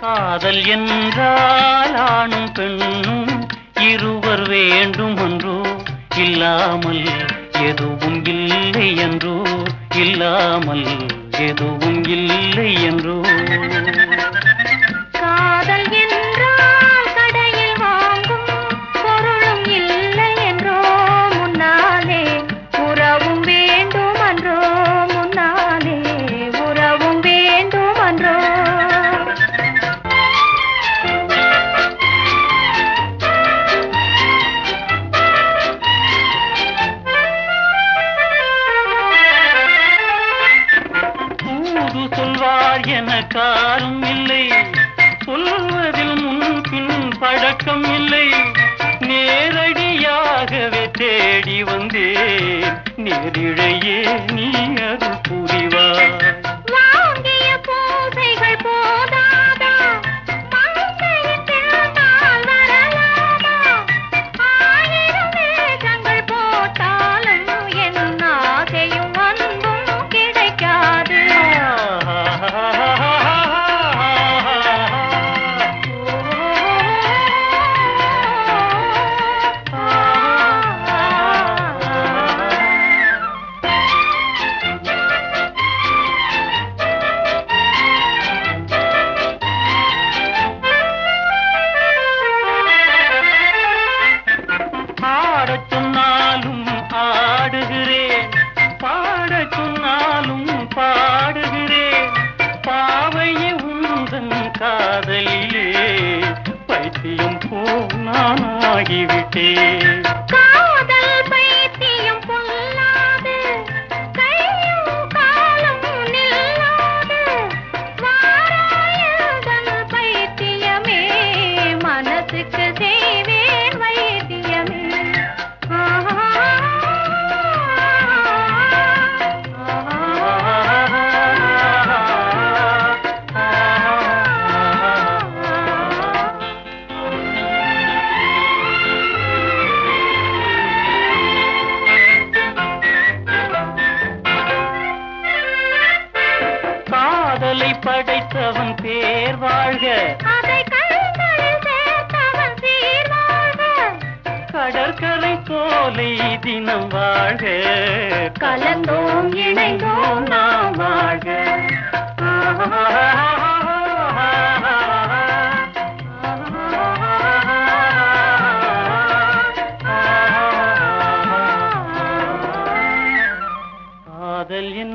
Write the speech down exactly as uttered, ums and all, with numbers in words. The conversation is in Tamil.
காதல் என்றால் ஆணும் பெண்ணும் இருவர் வேண்டும் என்றோ, இல்லாமல் எதுவும் இல்லை என்றோ, இல்லாமல் எதுவும் இல்லை என்றோ. காதல் என்றால் கடையில் வாங்கும் பொருளும் இல்லை என்றோ, முன்னாலே உறவும் வேண்டும் என்றோ, முன்னாலே உறவும் வேண்டும் என்றோ. தூது சொல்வார் எனக்காரும் இல்லை, சொல்வதில் முன்பின் பழக்கம் இல்லை. நேரடியாகவே தேடி வந்தேன், நேரிழையே நீ அருள் புரிவாய். வாங்கிய பூசைகள் போதாதா, மங்கையின் பிறந்தால் வரலாமா? ஆயிரம் வேஷங்கள் போட்டாலும் என் ஆசையும் அன்பும் கிடைக்காது. ஆடச் சொன்னாலும் ஆடுகிறேன், பாடச் சொன்னாலும் பாடுகிறேன். பாவையே உந்தன் காதலிலே பைத்தியம் போல் நான் ஆகிவிட்டேன். காதல் பைத்தியம் பொல்லாது, கையும் காலும் நில்லாது. வாராயதன் பைத்தியமே, மனசுக்கு செய்வேன் வைத்தியமே. காதலை படைத்தவன் பேர் வாழ்க, அதை கண்களில் சேர்த்தவன் சீர் வாழ்க. கடற்கரை சோலை தினம் வாழ்க, கலந்தோம் இணைந்தோம் நாம் வாழ்க. காதல்